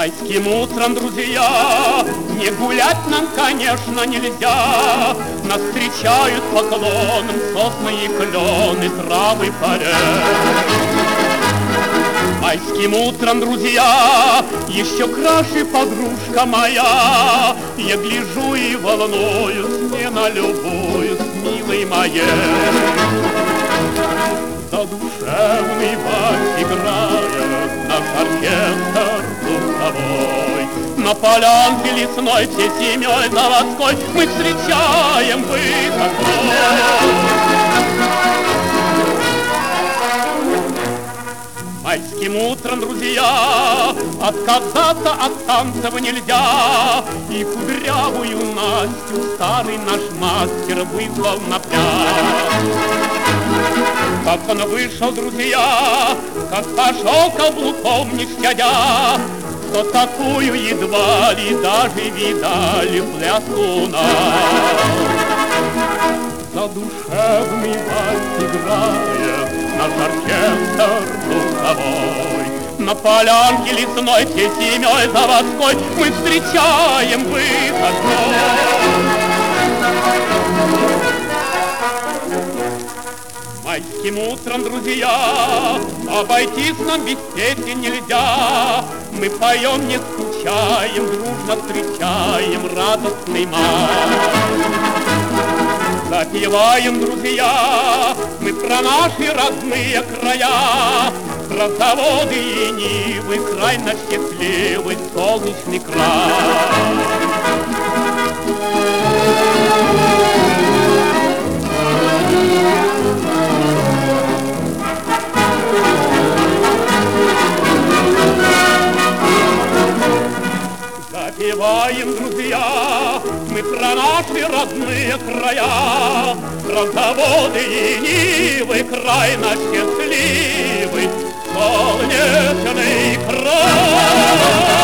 Майским утром, друзья, не гулять нам, конечно, нельзя. Нас встречают поклоном сосны и клены, травы, поля. Майским утром, друзья, еще краше подружка моя. Я гляжу и волнуюсь, не налюбуюсь, милой моей. Задушевный вальс играет наш оркестр духовой. На полянке лесной всей семьей заводской мы встречаем выходной. Майским утром, друзья, отказаться от танцев нельзя. И кудрявую Настю старый наш мастер вызвал на пляж. Как он вышел, друзья, как пошел каблуком не щадя, что такую едва ли даже видали пляску у нас. Задушевный вальс играет наш оркестр духовой. На полянке лесной всей семьей заводской мы встречаем выходной. Майским утром, друзья, обойтись нам без песен нельзя. Мы поем, не скучаем, дружно встречаем радостный май. Запеваем, друзья, мы про наши родные края, про заводы и нивы, край наш счастливый, солнечный край. Запеваем, друзья, мы про наши родные края, про заводы и нивы, край наш счастливый, солнечный край.